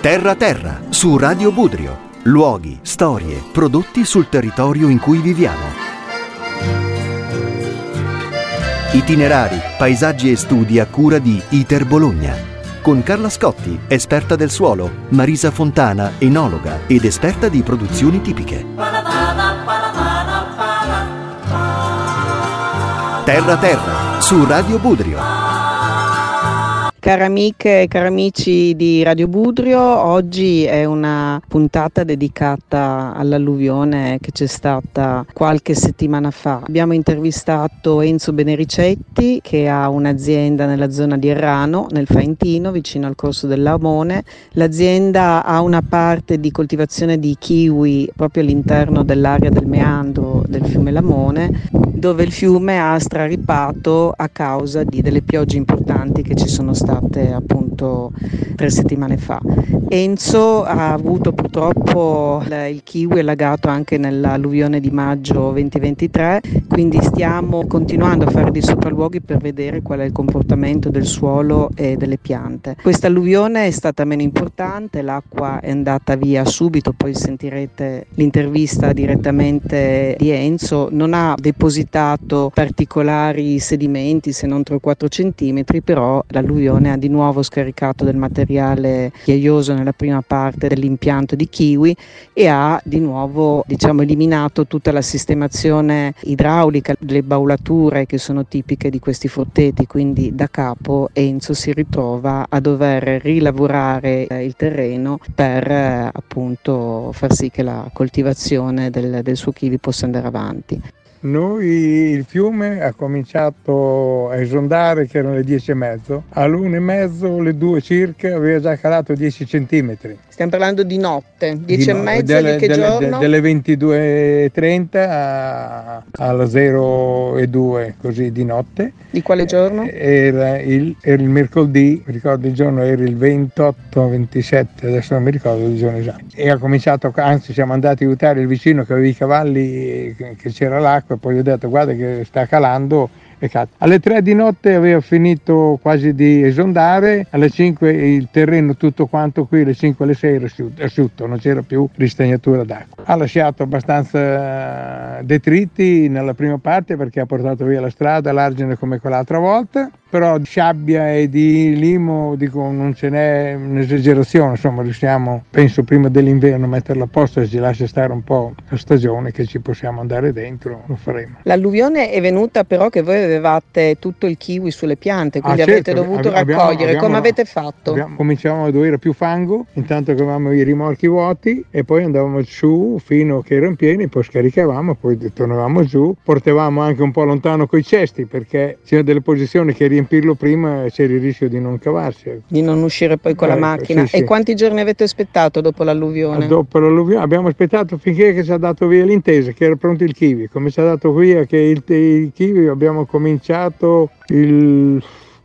Terra Terra su Radio Budrio. Luoghi, storie, prodotti sul territorio in cui viviamo. Itinerari, paesaggi e studi a cura di ITER Bologna. Con Carla Scotti, esperta del suolo, Marisa Fontana, enologa ed esperta di produzioni tipiche. Terra Terra su Radio Budrio. Care amiche e cari amici di Radio Budrio, oggi è una puntata dedicata all'alluvione che c'è stata qualche settimana fa. Abbiamo intervistato Enzo Benericetti, che ha un'azienda nella zona di Errano, nel Faentino, vicino al Corso del Lamone. L'azienda ha una parte di coltivazione di kiwi proprio all'interno dell'area del meandro del fiume Lamone, dove il fiume ha straripato a causa di delle piogge importanti che ci sono state appunto 3 settimane fa. Enzo ha avuto purtroppo il kiwi allagato anche nell'alluvione di maggio 2023, quindi stiamo continuando a fare dei sopralluoghi per vedere qual è il comportamento del suolo e delle piante. Questa alluvione è stata meno importante, l'acqua è andata via subito, poi sentirete l'intervista direttamente di Enzo. Non ha depositato particolari sedimenti, se non 3 o 4 centimetri, però l'alluvione ha di nuovo scaricato del materiale ghiaioso nella prima parte dell'impianto di kiwi e ha di nuovo eliminato tutta la sistemazione idraulica, le baulature che sono tipiche di questi frutteti, quindi da capo Enzo si ritrova a dover rilavorare il terreno per appunto far sì che la coltivazione del suo kiwi possa andare avanti. Noi il fiume ha cominciato a esondare che erano le 10:30, all'1:30, le 2 circa, aveva già calato 10 centimetri. Stiamo parlando di notte, 10:30 di che giorno? Delle 22:30 alla 0:02, così di notte. Di quale giorno? Era il mercoledì, ricordo il giorno, era il 28-27, adesso non mi ricordo il giorno esatto. E ha cominciato, anzi siamo andati a aiutare il vicino che aveva i cavalli, che c'era l'acqua, e poi gli ho detto guarda che sta calando. Alle 3 di notte aveva finito quasi di esondare, alle 5 il terreno tutto quanto qui, alle 5 alle 6 era asciutto, non c'era più ristagnatura d'acqua. Ha lasciato abbastanza detriti nella prima parte perché ha portato via la strada, l'argine come quell'altra volta, però di sabbia e di limo dico non ce n'è un'esagerazione, insomma riusciamo penso prima dell'inverno a metterla a posto e ci lascia stare un po' la stagione che ci possiamo andare dentro, lo faremo. L'alluvione è venuta però che voi avevate tutto il kiwi sulle piante, quindi avete dovuto raccogliere. Come avete fatto? Cominciavamo a dovere più fango, intanto che avevamo i rimorchi vuoti e poi andavamo su fino a che erano pieni, poi scaricavamo, poi tornavamo giù, portavamo anche un po' lontano coi cesti perché c'erano delle posizioni che riempirlo prima c'era il rischio di non cavarsi. Di non uscire poi con la macchina. Sì. E quanti giorni avete aspettato dopo l'alluvione? Dopo l'alluvione abbiamo aspettato finché ci ha dato via l'intesa, che era pronto il kiwi. Come ci ha dato via che il kiwi abbiamo cominciato il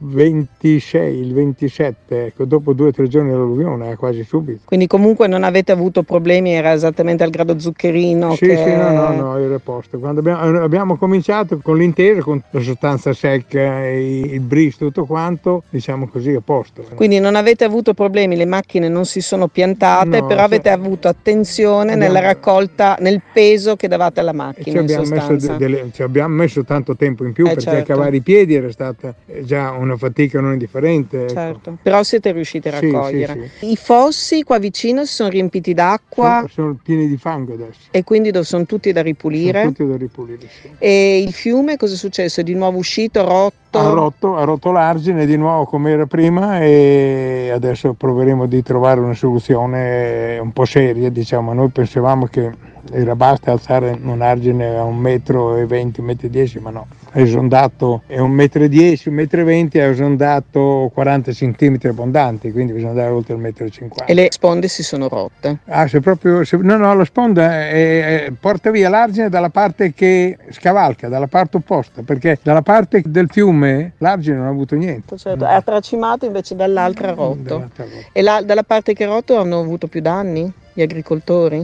26, il 27, ecco, dopo 2 o 3 giorni dell'alluvione, quasi subito. Quindi comunque non avete avuto problemi, era esattamente al grado zuccherino? Sì, no, era a posto. Quando abbiamo cominciato con l'intesa, con la sostanza secca, il bris, tutto quanto, diciamo così, a posto. Quindi non avete avuto problemi, le macchine non si sono piantate, no, però avete avuto attenzione nella raccolta, nel peso che davate alla macchina, ci abbiamo messo tanto tempo in più perché certo. Cavare i piedi era stata già una fatica non indifferente. Certo, però siete riusciti a raccogliere. Sì. I fossi qua vicino si sono riempiti d'acqua? Sono pieni di fango adesso. E quindi sono tutti da ripulire? Sono tutti da ripulire, sì. E il fiume cosa è successo? È di nuovo uscito, rotto? Ha rotto l'argine di nuovo come era prima e adesso proveremo di trovare una soluzione un po' seria, diciamo. Noi pensavamo che era basta alzare un argine a 1,20 m, 1,10 m, ma no, è esondato, è 1,10 m, 1,20 m, è esondato 40 cm abbondanti, quindi bisogna andare oltre il 1,50 m. E le sponde si sono rotte? No, la sponda porta via l'argine dalla parte che scavalca, dalla parte opposta, perché dalla parte del fiume l'argine non ha avuto niente. Certo, è tracimato invece dall'altra rotto. E dalla parte che è rotto hanno avuto più danni? Gli gli agricoltori?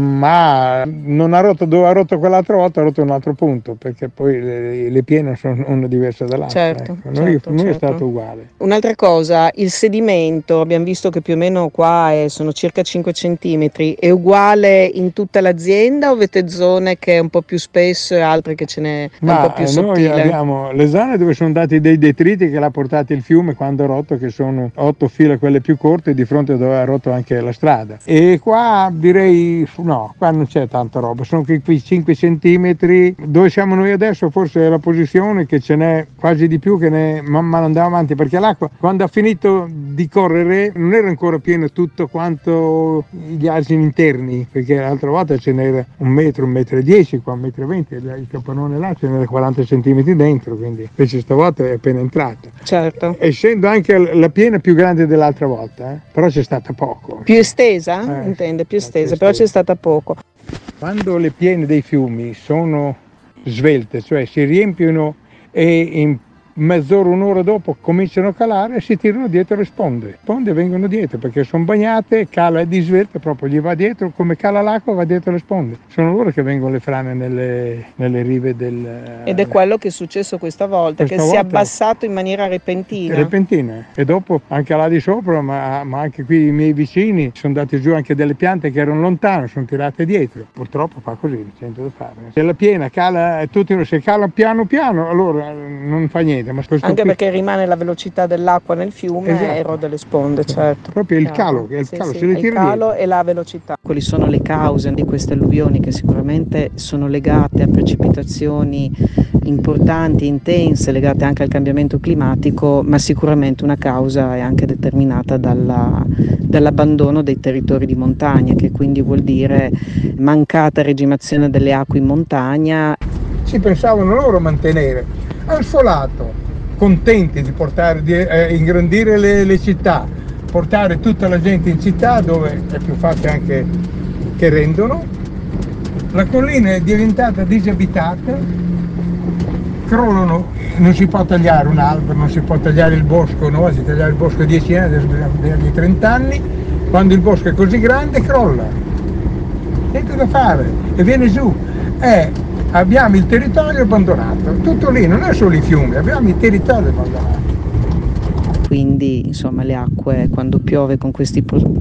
Ma non ha rotto dove ha rotto quell'altra volta, ha rotto un altro punto, perché poi le piene sono una diversa dall'altra. Certo, ecco. certo, Noi è certo. stato uguale. Un'altra cosa, il sedimento, abbiamo visto che più o meno qua sono circa 5 centimetri, è uguale in tutta l'azienda o avete zone che è un po' più spesso e altre che ce n'è un po' più sottile? Noi abbiamo le zone dove sono andati dei detriti che l'ha portato il fiume quando ha rotto, che sono 8 file quelle più corte, di fronte dove ha rotto anche la strada. E qua direi no, qua non c'è tanta roba, sono qui 5 centimetri. Dove siamo noi adesso forse è la posizione che ce n'è quasi di più che ne man mano andiamo avanti, perché l'acqua quando ha finito di correre non era ancora pieno tutto quanto gli argini interni, perché l'altra volta ce n'era 1 metro, 1,10 m, qua 1,20 m, il capannone là ce n'era 40 centimetri dentro, quindi invece stavolta è appena entrata. Certo. Essendo anche la piena più grande dell'altra volta, però c'è stata poco. Più estesa? Intende, più estesa, però c'è stata poco. Quando le piene dei fiumi sono svelte, cioè si riempiono e in mezz'ora, un'ora dopo cominciano a calare e si tirano dietro le sponde. Le sponde vengono dietro perché sono bagnate, cala e di svelta proprio, gli va dietro, come cala l'acqua va dietro le sponde. Sono loro che vengono le frane nelle rive del... Ed è quello che è successo questa volta, che si è abbassato in maniera repentina. Repentina. E dopo anche là di sopra, ma anche qui i miei vicini, sono andati giù anche delle piante che erano lontane, sono tirate dietro. Purtroppo fa così, non c'è niente da fare. Se la piena cala, se cala piano piano, allora non fa niente. Anche perché rimane la velocità dell'acqua nel fiume, esatto. E erode le sponde, certo. Proprio il calo, il calo e la velocità. Quali sono le cause di queste alluvioni, che sicuramente sono legate a precipitazioni importanti, intense, legate anche al cambiamento climatico, ma sicuramente una causa è anche determinata dall'abbandono dei territori di montagna, che quindi vuol dire mancata regimazione delle acque in montagna. Si pensavano loro a mantenere al solato, contenti di ingrandire le città, portare tutta la gente in città dove è più facile anche che rendono. La collina è diventata disabitata, crollano, non si può tagliare un albero, non si può tagliare il bosco, no? Si tagliare il bosco 10 anni, adesso bisogna di 30 anni, quando il bosco è così grande crolla, niente da fare e viene giù. Abbiamo il territorio abbandonato, tutto lì, non è solo i fiumi, abbiamo il territorio abbandonato. Quindi insomma le acque quando piove con questi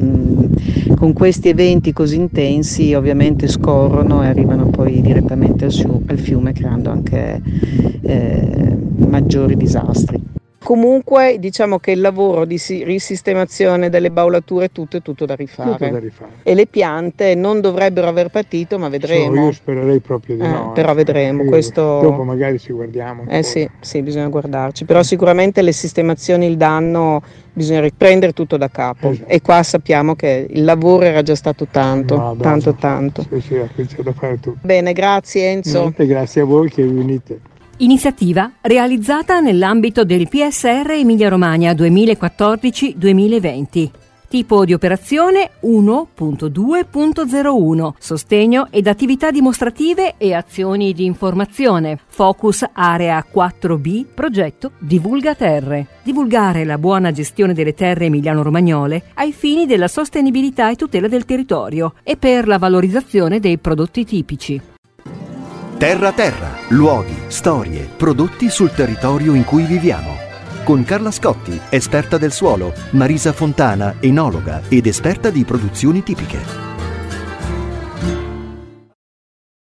eventi così intensi ovviamente scorrono e arrivano poi direttamente al fiume, creando anche maggiori disastri. Comunque diciamo che il lavoro di risistemazione delle baulature è tutto da rifare. E le piante non dovrebbero aver patito, ma vedremo. Io spererei proprio di no. Però vedremo. Questo... Dopo magari ci guardiamo. Sì, bisogna guardarci. Però sicuramente le sistemazioni, il danno, bisogna riprendere tutto da capo. Esatto. E qua sappiamo che il lavoro era già stato tanto. Sì, c'è da fare tutto. Bene, grazie Enzo. Grazie a voi che venite. Iniziativa realizzata nell'ambito del PSR Emilia-Romagna 2014-2020. Tipo di operazione 1.2.01. Sostegno ed attività dimostrative e azioni di informazione. Focus Area 4B. Progetto Divulga Terre. Divulgare la buona gestione delle terre emiliano-romagnole ai fini della sostenibilità e tutela del territorio e per la valorizzazione dei prodotti tipici. Terra Terra, luoghi, storie, prodotti sul territorio in cui viviamo. Con Carla Scotti, esperta del suolo, Marisa Fontana, enologa ed esperta di produzioni tipiche.